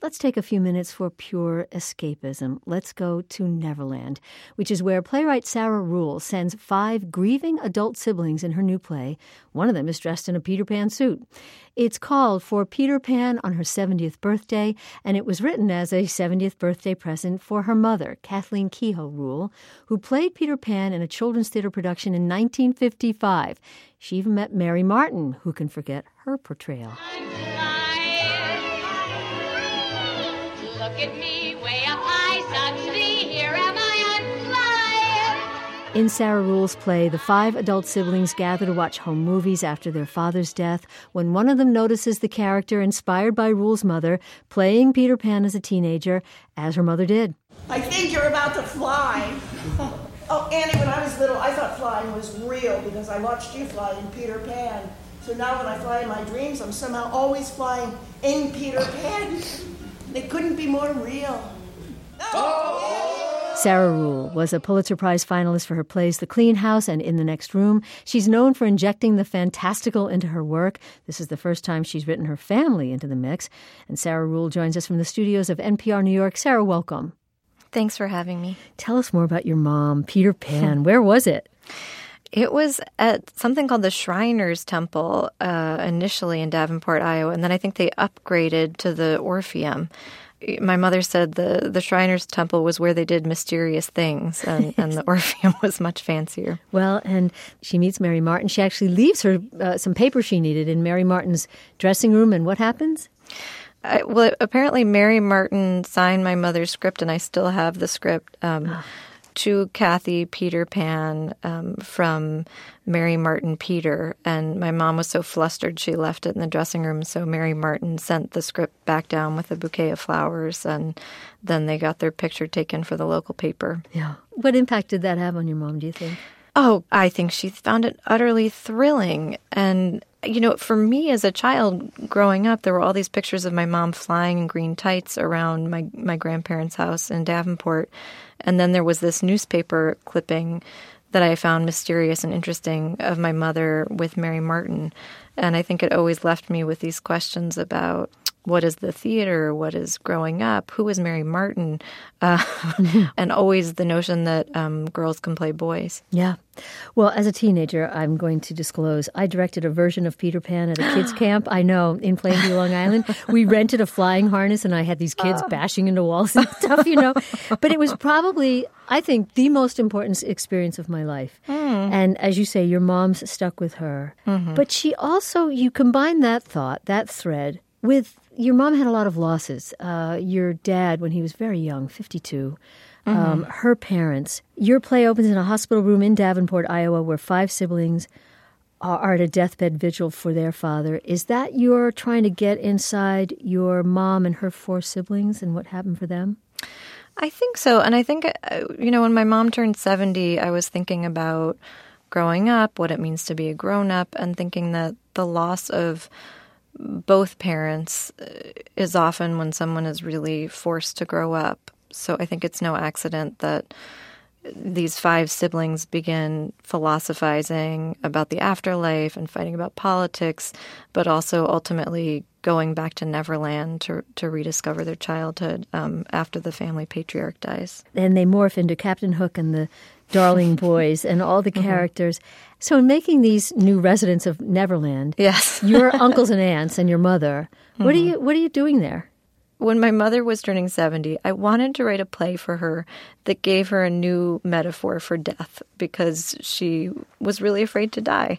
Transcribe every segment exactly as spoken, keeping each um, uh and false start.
let's take a few minutes for pure escapism. Let's go to Neverland, which is where playwright Sarah Ruhl sends five grieving adult siblings in her new play. One of them is dressed in a Peter Pan suit. It's called For Peter Pan on Her seventieth Birthday, and it was written as a seventieth birthday present for her mother, Kathleen Kehoe Ruhl, who played Peter Pan in a children's theater production in nineteen fifty-five. She even met Mary Martin, who can forget her portrayal. Look at me, way up high, suddenly here am I on fire. In Sarah Ruhl's play, the five adult siblings gather to watch home movies after their father's death when one of them notices the character inspired by Ruhl's mother playing Peter Pan as a teenager, as her mother did. I think you're about to fly. Oh, Annie, when I was little, I thought flying was real because I watched you fly in Peter Pan. So now when I fly in my dreams, I'm somehow always flying in Peter Pan. It couldn't be more real. Oh! Sarah Ruhl was a Pulitzer Prize finalist for her plays The Clean House and In the Next Room. She's known for injecting the fantastical into her work. This is the first time she's written her family into the mix. And Sarah Ruhl joins us from the studios of N P R New York. Sarah, welcome. Thanks for having me. Tell us more about your mom, Peter Pan. Where was it? It was at something called the Shriners Temple, uh, initially in Davenport, Iowa, and then I think they upgraded to the Orpheum. My mother said the, the Shriners Temple was where they did mysterious things, and, and the Orpheum was much fancier. Well, and she meets Mary Martin. She actually leaves her uh, some paper she needed in Mary Martin's dressing room, and what happens? I, well, apparently Mary Martin signed my mother's script, and I still have the script. Um, to Kathy Peter Pan um, from Mary Martin Peter. And my mom was so flustered she left it in the dressing room. So Mary Martin sent the script back down with a bouquet of flowers. And then they got their picture taken for the local paper. Yeah. What impact did that have on your mom, do you think? Oh, I think she found it utterly thrilling. And, you know, for me as a child growing up, there were all these pictures of my mom flying in green tights around my, my grandparents' house in Davenport. And then there was this newspaper clipping that I found mysterious and interesting of my mother with Mary Martin. And I think it always left me with these questions about what is the theater, what is growing up, who is Mary Martin, uh, and always the notion that um, girls can play boys. Yeah. Well, as a teenager, I'm going to disclose, I directed a version of Peter Pan at a kids' camp. I know, in Plainview, Long Island. We rented a flying harness, and I had these kids uh. bashing into walls and stuff, you know. But it was probably, I think, the most important experience of my life. Mm. And as you say, your mom's stuck with her. Mm-hmm. But she also, you combine that thought, that thread, with your mom had a lot of losses. Uh, your dad, when he was very young, fifty-two, mm-hmm. um, her parents. Your play opens in a hospital room in Davenport, Iowa, where five siblings are, are at a deathbed vigil for their father. Is that you're trying to get inside your mom and her four siblings and what happened for them? I think so. And I think, uh, you know, when my mom turned seventy, I was thinking about growing up, what it means to be a grown-up, and thinking that the loss of both parents is often when someone is really forced to grow up. So I think it's no accident that these five siblings begin philosophizing about the afterlife and fighting about politics, but also ultimately going back to Neverland to to rediscover their childhood um, after the family patriarch dies. And they morph into Captain Hook and the Darling Boys and all the characters. Mm-hmm. So in making these new residents of Neverland, yes, your uncles and aunts and your mother, mm-hmm. what are you what are you doing there? When my mother was turning seventy, I wanted to write a play for her that gave her a new metaphor for death because she was really afraid to die.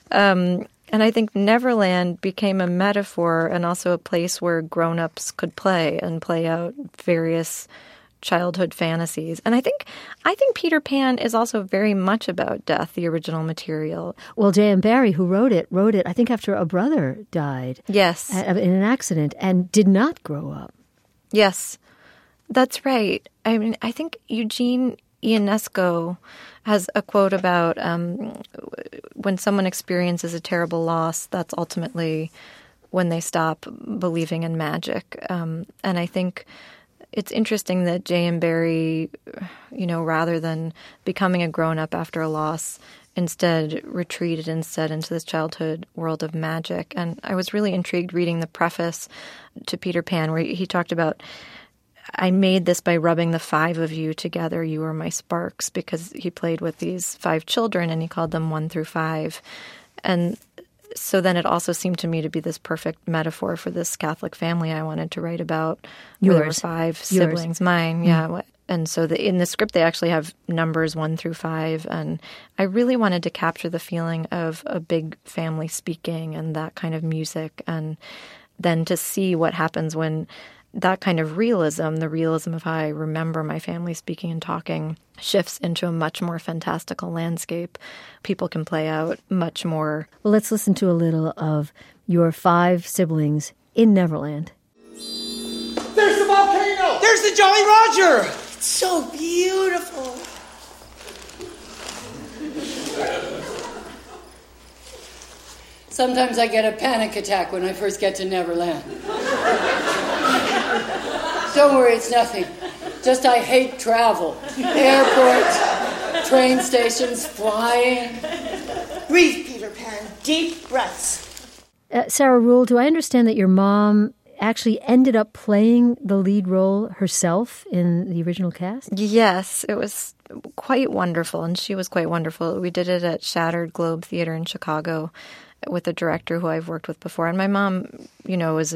Um, and I think Neverland became a metaphor and also a place where grown-ups could play and play out various childhood fantasies. And I think I think Peter Pan is also very much about death, the original material. Well, J M. Barrie, who wrote it, wrote it, I think, after a brother died. Yes. In an accident and did not grow up. Yes, that's right. I mean, I think Eugene Ionesco has a quote about um, when someone experiences a terrible loss, that's ultimately when they stop believing in magic. Um, and I think it's interesting that J M. Barrie, you know, rather than becoming a grown-up after a loss, instead retreated instead into this childhood world of magic. And I was really intrigued reading the preface to Peter Pan, where he talked about, I made this by rubbing the five of you together. You were my sparks, because he played with these five children and he called them one through five. And so then it also seemed to me to be this perfect metaphor for this Catholic family I wanted to write about. Yours. There were five siblings. Yours. Mine, yeah. Mm. And so the, in the script, they actually have numbers one through five. And I really wanted to capture the feeling of a big family speaking and that kind of music. And then to see what happens when that kind of realism, the realism of how I remember my family speaking and talking, shifts into a much more fantastical landscape. People can play out much more. Well, let's listen to a little of your five siblings in Neverland. There's the volcano! There's the Jolly Roger! It's so beautiful. Sometimes I get a panic attack when I first get to Neverland. Don't worry, it's nothing. Just I hate travel. Airports, train stations, flying. Breathe, Peter Pan. Deep breaths. Uh, Sarah Ruhl, do I understand that your mom actually ended up playing the lead role herself in the original cast? Yes, it was quite wonderful, and she was quite wonderful. We did it at Shattered Globe Theater in Chicago with a director who I've worked with before. And my mom, you know, is a,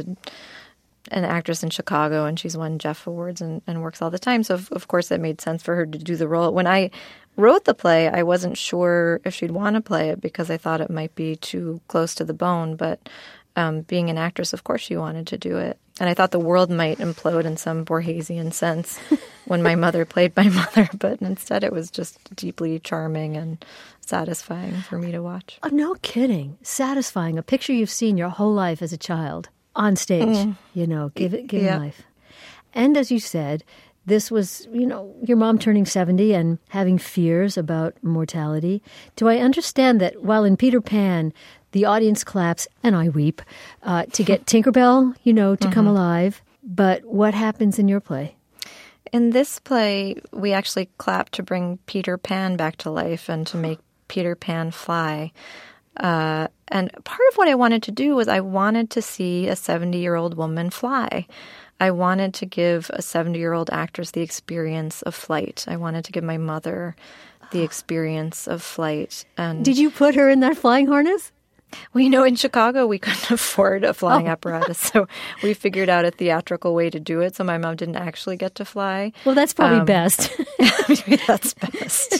an actress in Chicago, and she's won Jeff Awards and, and works all the time. So, of, of course, it made sense for her to do the role. When I wrote the play, I wasn't sure if she'd want to play it because I thought it might be too close to the bone. But um, being an actress, of course, she wanted to do it. And I thought the world might implode in some Borgesian sense when my mother played my mother. But instead, it was just deeply charming and satisfying for me to watch. Oh, no kidding. Satisfying. A picture you've seen your whole life as a child on stage, mm. you know, give it, give yeah. it life. And as you said, this was, you know, your mom turning seventy and having fears about mortality. Do I understand that while in Peter Pan, the audience claps, and I weep, uh, to get Tinkerbell, you know, to mm-hmm. come alive. But what happens in your play? In this play, we actually clap to bring Peter Pan back to life and to make Peter Pan fly. Uh, and part of what I wanted to do was I wanted to see a seventy-year-old woman fly. I wanted to give a seventy-year-old actress the experience of flight. I wanted to give my mother the experience of flight. And did you put her in that flying harness? Well, you know, in Chicago, we couldn't afford a flying oh. apparatus, so we figured out a theatrical way to do it, so my mom didn't actually get to fly. Well, that's probably um, best. Maybe that's best.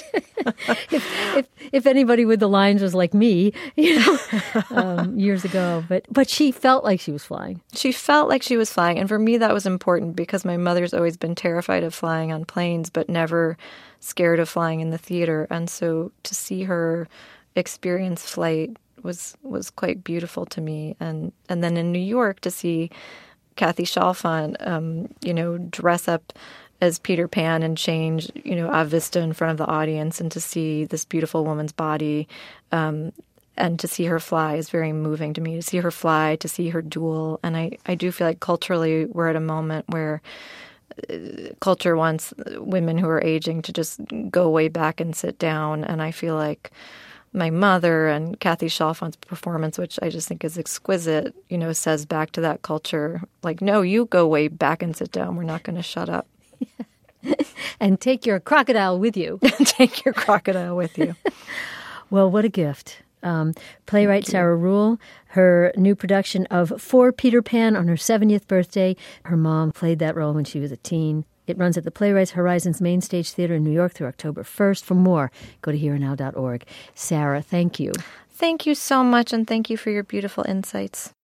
if, if if anybody with the lines was like me, you know, um, years ago. But, but she felt like she was flying. She felt like she was flying, and for me that was important because my mother's always been terrified of flying on planes, but never scared of flying in the theater. And so to see her experience flight was was quite beautiful to me. And and then in New York to see Kathy Chalfant, um, you know, dress up as Peter Pan and change, you know, a vista in front of the audience, and to see this beautiful woman's body um, and to see her fly is very moving to me. To see her fly, to see her duel. And I, I do feel like culturally we're at a moment where culture wants women who are aging to just go way back and sit down. And I feel like my mother and Kathy Chalfant's performance, which I just think is exquisite, you know, says back to that culture, like, no, you go way back and sit down. We're not going to shut up. And take your crocodile with you. Take your crocodile with you. Well, what a gift. Um, playwright Sarah Ruhl, her new production of For Peter Pan on her seventieth birthday. Her mom played that role when she was a teen. It runs at the Playwrights Horizons Main Stage Theater in New York through October first. For more, go to here now dot org. Sarah, thank you. Thank you so much, and thank you for your beautiful insights.